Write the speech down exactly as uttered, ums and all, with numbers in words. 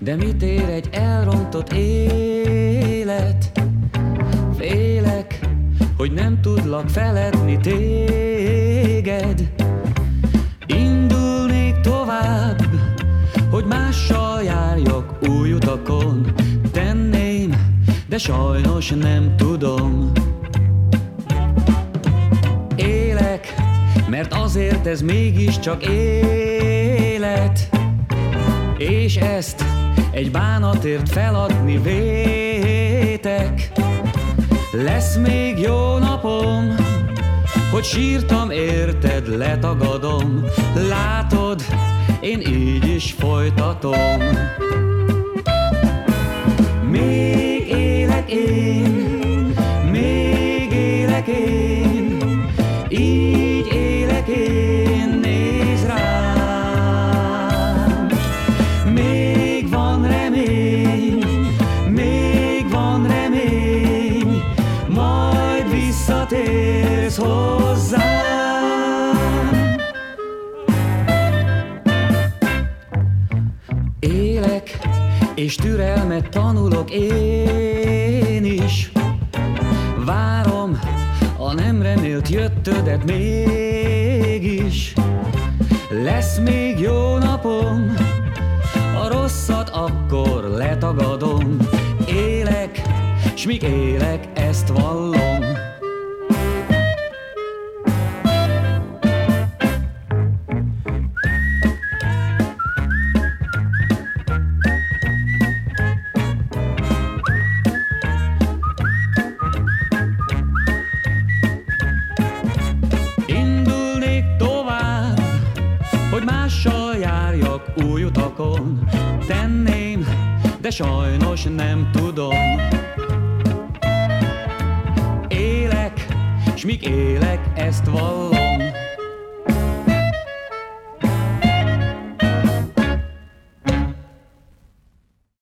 De mit ér egy elrontott élet? Félek, hogy nem tudlak feledni téged. Indulnék tovább, hogy mással járjak új utakon. Tenném, de sajnos nem tudom. Élek, mert azért ez mégiscsak élet, és ezt egy bánatért feladni vétek. Lesz még jó napom, hogy sírtam érted, letagadom. Látod, én így is folytatom. Még élek én, még élek én, így élek én, nézz rám. Még van remény, még van remény, majd visszatérsz hozzám. Élek, és türelmet tanulok én is. Várom a nem remélt jöttödet mégis. Lesz még jó napom, a rosszat akkor letagadom. Élek, s míg élek, ezt vallom. Indulnék tovább, hogy mással járjak új utakon. Tenném, de sajnos nem tudom. Élek, s míg élek, ezt vallom.